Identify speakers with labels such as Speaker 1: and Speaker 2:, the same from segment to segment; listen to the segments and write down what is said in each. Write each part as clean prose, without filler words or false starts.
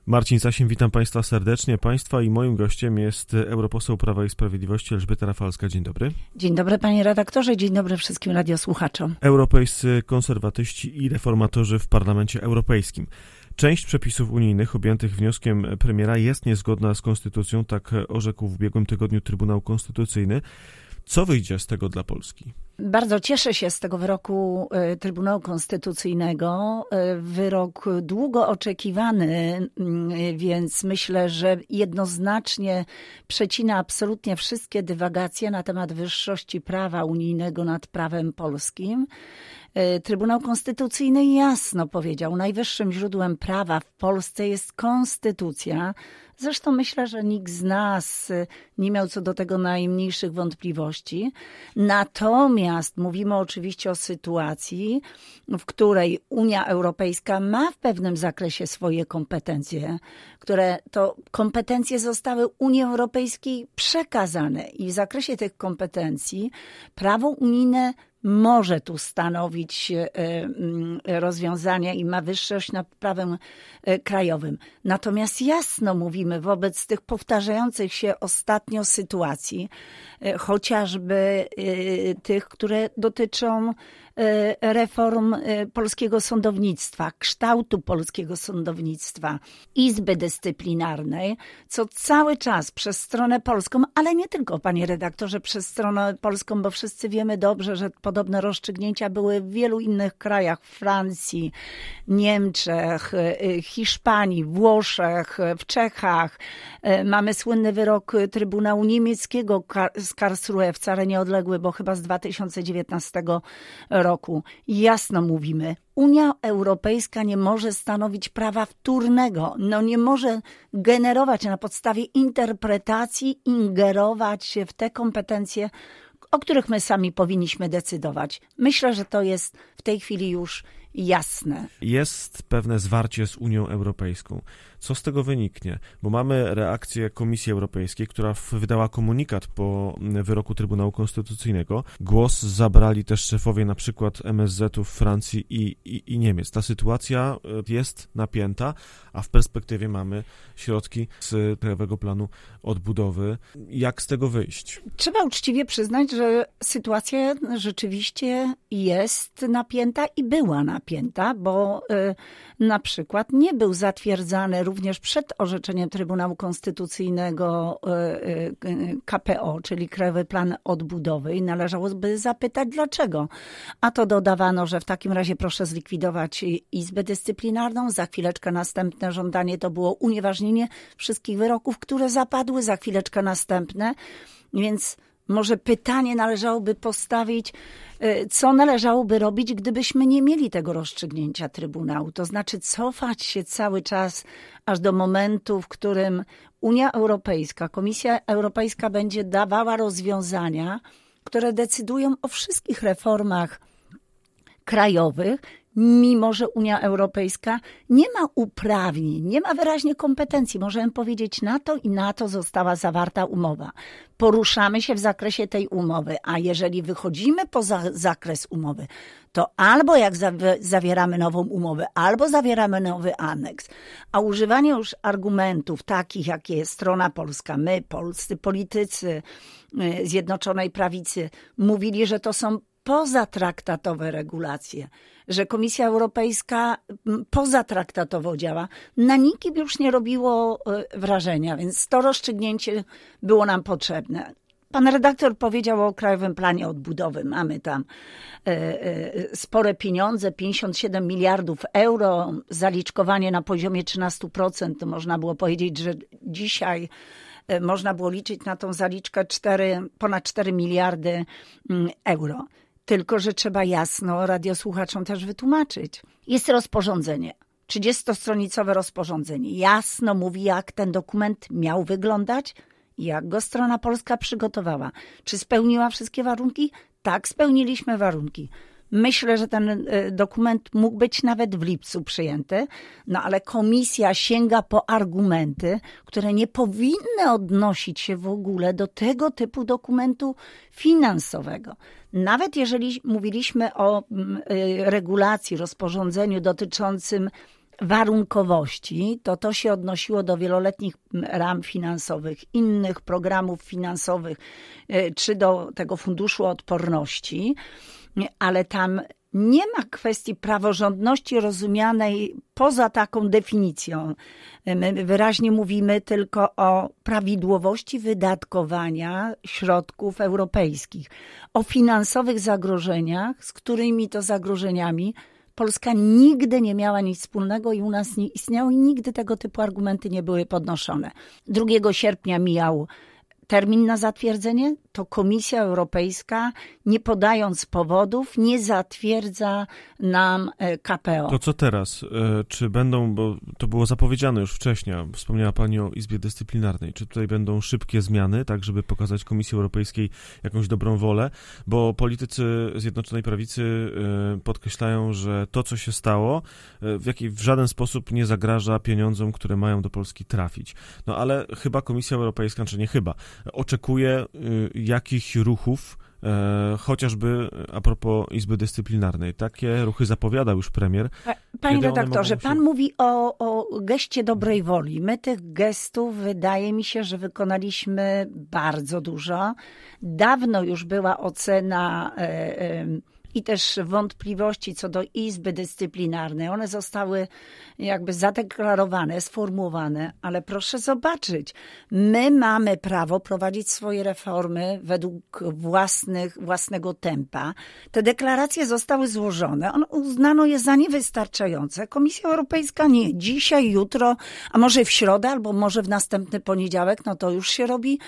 Speaker 1: Marcin Sasin, witam Państwa serdecznie. Państwa i moim gościem jest europoseł Prawa i Sprawiedliwości Elżbieta Rafalska. Dzień dobry.
Speaker 2: Dzień dobry panie redaktorze, dzień dobry wszystkim radiosłuchaczom.
Speaker 1: Europejscy konserwatyści i reformatorzy w Parlamencie Europejskim. Część przepisów unijnych objętych wnioskiem premiera jest niezgodna z konstytucją, tak orzekł w ubiegłym tygodniu Trybunał Konstytucyjny. Co wyjdzie z tego dla Polski?
Speaker 2: Bardzo cieszę się z tego wyroku Trybunału Konstytucyjnego. Wyrok długo oczekiwany, więc myślę, że jednoznacznie przecina absolutnie wszystkie dywagacje na temat wyższości prawa unijnego nad prawem polskim. Trybunał Konstytucyjny jasno powiedział, najwyższym źródłem prawa w Polsce jest konstytucja. Zresztą myślę, że nikt z nas nie miał co do tego najmniejszych wątpliwości. Natomiast mówimy oczywiście o sytuacji, w której Unia Europejska ma w pewnym zakresie swoje kompetencje, które to kompetencje zostały Unii Europejskiej przekazane i w zakresie tych kompetencji prawo unijne może tu stanowić rozwiązania i ma wyższość nad prawem krajowym. Natomiast jasno mówimy wobec tych powtarzających się ostatnio sytuacji, chociażby tych, które dotyczą reform polskiego sądownictwa, kształtu polskiego sądownictwa, Izby Dyscyplinarnej, co cały czas przez stronę polską, ale nie tylko, panie redaktorze, przez stronę polską, bo wszyscy wiemy dobrze, że podobne rozstrzygnięcia były w wielu innych krajach, w Niemczech, Hiszpanii, Włoszech, w Czechach. Mamy słynny wyrok Trybunału Niemieckiego z Karlsruhe, wcale nieodległy, bo chyba z 2019 roku. Jasno mówimy, Unia Europejska nie może stanowić prawa wtórnego, nie może generować na podstawie interpretacji, ingerować się w te kompetencje, o których my sami powinniśmy decydować. Myślę, że to jest w tej chwili już jasne.
Speaker 1: Jest pewne zwarcie z Unią Europejską. Co z tego wyniknie? Bo mamy reakcję Komisji Europejskiej, która wydała komunikat po wyroku Trybunału Konstytucyjnego. Głos zabrali też szefowie na przykład MSZ-ów Francji i Niemiec. Ta sytuacja jest napięta, a w perspektywie mamy środki z Krajowego Planu Odbudowy. Jak z tego wyjść?
Speaker 2: Trzeba uczciwie przyznać, że sytuacja rzeczywiście jest napięta i była napięta, bo na przykład nie był zatwierdzany również przed orzeczeniem Trybunału Konstytucyjnego KPO, czyli Krajowy Plan Odbudowy, i należałoby zapytać dlaczego. A to dodawano, że w takim razie proszę zlikwidować Izbę Dyscyplinarną, za chwileczkę następne żądanie to było unieważnienie wszystkich wyroków, które zapadły, za chwileczkę następne, więc może pytanie należałoby postawić, co należałoby robić, gdybyśmy nie mieli tego rozstrzygnięcia Trybunału. To znaczy cofać się cały czas aż do momentu, w którym Unia Europejska, Komisja Europejska będzie dawała rozwiązania, które decydują o wszystkich reformach krajowych, mimo że Unia Europejska nie ma uprawnień, nie ma wyraźnie kompetencji. Możemy powiedzieć na to została zawarta umowa. Poruszamy się w zakresie tej umowy, a jeżeli wychodzimy poza zakres umowy, to albo jak zawieramy nową umowę, albo zawieramy nowy aneks. A używanie już argumentów takich, jakie jest strona polska, my, polscy politycy Zjednoczonej Prawicy, mówili, że to są pozatraktatowe regulacje, że Komisja Europejska pozatraktatowo działa, na nikim już nie robiło wrażenia, więc to rozstrzygnięcie było nam potrzebne. Pan redaktor powiedział o Krajowym Planie Odbudowy. Mamy tam spore pieniądze, 57 miliardów euro, zaliczkowanie na poziomie 13%. To można było powiedzieć, że dzisiaj można było liczyć na tą zaliczkę ponad 4 miliardy euro. Tylko że trzeba jasno radiosłuchaczom też wytłumaczyć. Jest rozporządzenie, 30-stronicowe rozporządzenie. Jasno mówi, jak ten dokument miał wyglądać, jak go strona polska przygotowała. Czy spełniła wszystkie warunki? Tak, spełniliśmy warunki. Myślę, że ten dokument mógł być nawet w lipcu przyjęty, ale komisja sięga po argumenty, które nie powinny odnosić się w ogóle do tego typu dokumentu finansowego. Nawet jeżeli mówiliśmy o regulacji, rozporządzeniu dotyczącym warunkowości, to się odnosiło do wieloletnich ram finansowych, innych programów finansowych, czy do tego funduszu odporności, ale tam nie ma kwestii praworządności rozumianej poza taką definicją. My wyraźnie mówimy tylko o prawidłowości wydatkowania środków europejskich, o finansowych zagrożeniach, z którymi to zagrożeniami Polska nigdy nie miała nic wspólnego i u nas nie istniało i nigdy tego typu argumenty nie były podnoszone. 2 sierpnia mijał termin na zatwierdzenie, to Komisja Europejska, nie podając powodów, nie zatwierdza nam KPO.
Speaker 1: To co teraz? Czy będą, bo to było zapowiedziane już wcześniej, wspomniała Pani o Izbie Dyscyplinarnej, czy tutaj będą szybkie zmiany, tak żeby pokazać Komisji Europejskiej jakąś dobrą wolę? Bo politycy Zjednoczonej Prawicy podkreślają, że to, co się stało, w żaden sposób nie zagraża pieniądzom, które mają do Polski trafić. No ale chyba Komisja Europejska, czy nie chyba, oczekuje jakichś ruchów, chociażby a propos Izby Dyscyplinarnej. Takie ruchy zapowiadał już premier.
Speaker 2: Panie redaktorze, pan mówi o geście dobrej woli. My tych gestów, wydaje mi się, że wykonaliśmy bardzo dużo. Dawno już była ocena i też wątpliwości co do Izby Dyscyplinarnej. One zostały jakby zadeklarowane, sformułowane, ale proszę zobaczyć, my mamy prawo prowadzić swoje reformy według własnego tempa. Te deklaracje zostały złożone, uznano je za niewystarczające. Komisja Europejska nie. Dzisiaj, jutro, a może w środę, albo może w następny poniedziałek, no to już się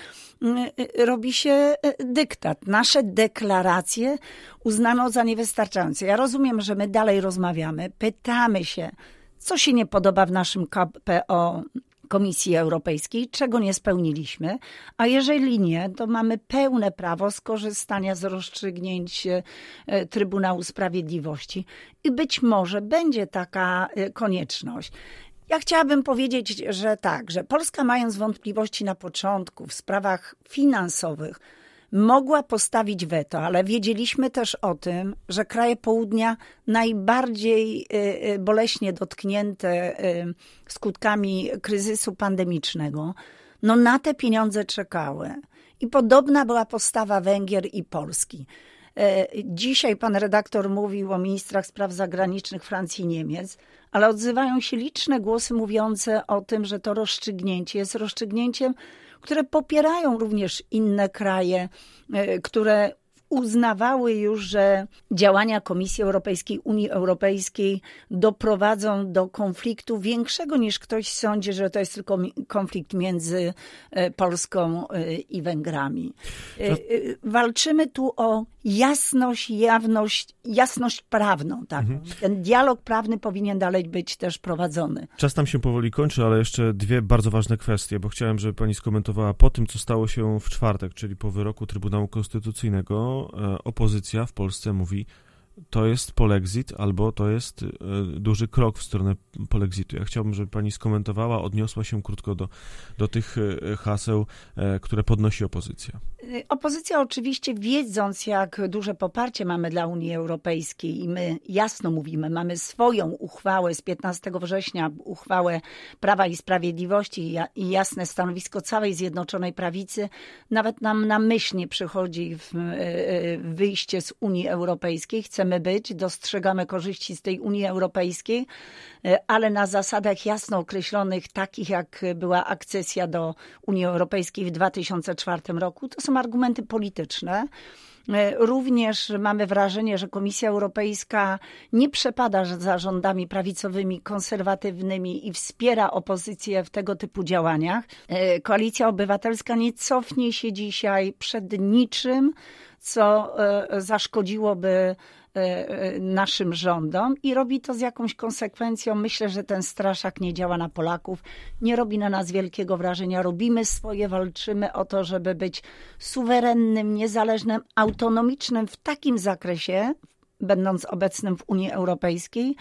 Speaker 2: robi się dyktat. Nasze deklaracje uznano za niewystarczające. Ja rozumiem, że my dalej rozmawiamy, pytamy się, co się nie podoba w naszym KPO Komisji Europejskiej, czego nie spełniliśmy, a jeżeli nie, to mamy pełne prawo skorzystania z rozstrzygnięć Trybunału Sprawiedliwości i być może będzie taka konieczność. Ja chciałabym powiedzieć, że tak, że Polska, mając wątpliwości na początku w sprawach finansowych, mogła postawić weto, ale wiedzieliśmy też o tym, że kraje południa najbardziej boleśnie dotknięte skutkami kryzysu pandemicznego, no na te pieniądze czekały. I podobna była postawa Węgier i Polski. Dzisiaj pan redaktor mówił o ministrach spraw zagranicznych Francji i Niemiec, ale odzywają się liczne głosy mówiące o tym, że to rozstrzygnięcie jest rozstrzygnięciem, które popierają również inne kraje, które uznawały już, że działania Komisji Europejskiej, Unii Europejskiej doprowadzą do konfliktu większego niż ktoś sądzi, że to jest tylko konflikt między Polską i Węgrami. Walczymy tu o jasność, jasność prawną. Tak. Ten dialog prawny powinien dalej być też prowadzony.
Speaker 1: Czas nam się powoli kończy, ale jeszcze 2 bardzo ważne kwestie, bo chciałem, żeby pani skomentowała po tym, co stało się w czwartek, czyli po wyroku Trybunału Konstytucyjnego. Opozycja w Polsce mówi, to jest polexit albo to jest duży krok w stronę polexitu. Ja chciałbym, żeby pani skomentowała, odniosła się krótko do tych haseł, które podnosi opozycja.
Speaker 2: Opozycja oczywiście, wiedząc jak duże poparcie mamy dla Unii Europejskiej i my jasno mówimy, mamy swoją uchwałę z 15 września, uchwałę Prawa i Sprawiedliwości i jasne stanowisko całej Zjednoczonej Prawicy, nawet nam na myśl nie przychodzi wyjście z Unii Europejskiej. Chcemy być, dostrzegamy korzyści z tej Unii Europejskiej, ale na zasadach jasno określonych, takich jak była akcesja do Unii Europejskiej w 2004 roku. To są argumenty polityczne. Również mamy wrażenie, że Komisja Europejska nie przepada za rządami prawicowymi, konserwatywnymi i wspiera opozycję w tego typu działaniach. Koalicja Obywatelska nie cofnie się dzisiaj przed niczym, co zaszkodziłoby naszym rządom i robi to z jakąś konsekwencją. Myślę, że ten straszak nie działa na Polaków, nie robi na nas wielkiego wrażenia. Robimy swoje, walczymy o to, żeby być suwerennym, niezależnym, autonomicznym w takim zakresie, będąc obecnym w Unii Europejskiej,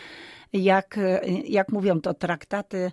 Speaker 2: jak mówią to traktaty,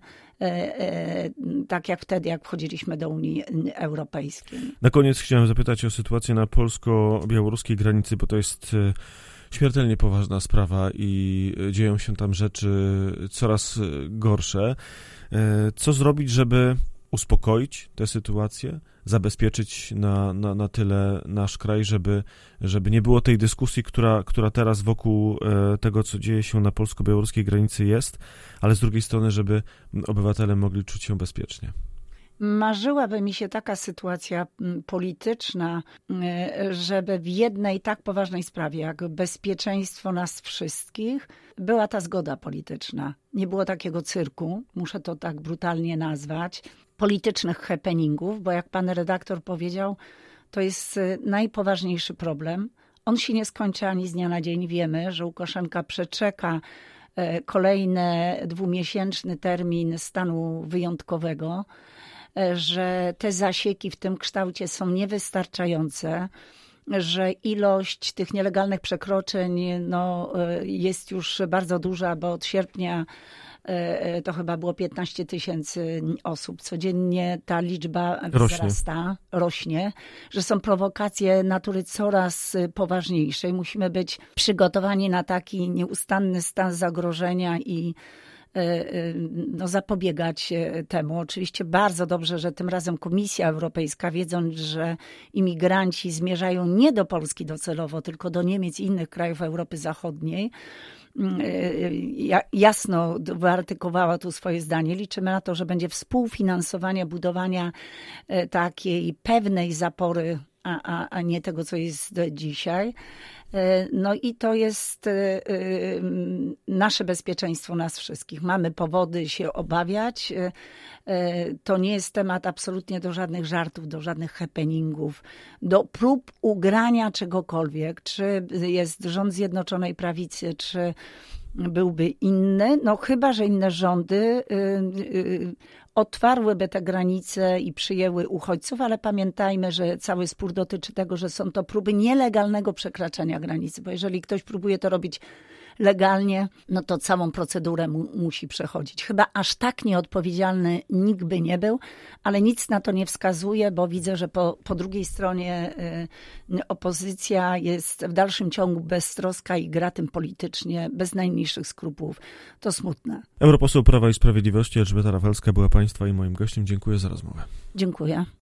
Speaker 2: tak jak wtedy, jak wchodziliśmy do Unii Europejskiej.
Speaker 1: Na koniec chciałem zapytać o sytuację na polsko-białoruskiej granicy, bo to jest Śmiertelnie poważna sprawa i dzieją się tam rzeczy coraz gorsze. Co zrobić, żeby uspokoić tę sytuację, zabezpieczyć na tyle nasz kraj, żeby nie było tej dyskusji, która teraz wokół tego, co dzieje się na polsko-białoruskiej granicy jest, ale z drugiej strony, żeby obywatele mogli czuć się bezpiecznie.
Speaker 2: Marzyłaby mi się taka sytuacja polityczna, żeby w jednej tak poważnej sprawie jak bezpieczeństwo nas wszystkich była ta zgoda polityczna. Nie było takiego cyrku, muszę to tak brutalnie nazwać, politycznych happeningów, bo jak pan redaktor powiedział, to jest najpoważniejszy problem. On się nie skończy ani z dnia na dzień. Wiemy, że Łukaszenka przeczeka kolejny 2-miesięczny termin stanu wyjątkowego, że te zasieki w tym kształcie są niewystarczające, że ilość tych nielegalnych przekroczeń jest już bardzo duża, bo od sierpnia to chyba było 15 000 osób. Codziennie ta liczba wzrasta, rośnie, że są prowokacje natury coraz poważniejszej. Musimy być przygotowani na taki nieustanny stan zagrożenia i zapobiegać temu. Oczywiście bardzo dobrze, że tym razem Komisja Europejska, wiedząc, że imigranci zmierzają nie do Polski docelowo, tylko do Niemiec i innych krajów Europy Zachodniej, jasno wyartykułowała tu swoje zdanie. Liczymy na to, że będzie współfinansowanie budowania takiej pewnej zapory, a nie tego, co jest dzisiaj. No i to jest nasze bezpieczeństwo nas wszystkich. Mamy powody się obawiać. To nie jest temat absolutnie do żadnych żartów, do żadnych happeningów, do prób ugrania czegokolwiek. Czy jest rząd Zjednoczonej Prawicy, czy byłby inny, no chyba że inne rządy otwarłyby te granice i przyjęły uchodźców, ale pamiętajmy, że cały spór dotyczy tego, że są to próby nielegalnego przekraczania granicy, bo jeżeli ktoś próbuje to robić legalnie, no to całą procedurę musi przechodzić. Chyba aż tak nieodpowiedzialny nikt by nie był, ale nic na to nie wskazuje, bo widzę, że po drugiej stronie opozycja jest w dalszym ciągu beztroska i gra tym politycznie, bez najmniejszych skrupułów. To smutne.
Speaker 1: Europoseł Prawa i Sprawiedliwości Elżbieta Rafalska była Państwa i moim gościem. Dziękuję za rozmowę.
Speaker 2: Dziękuję.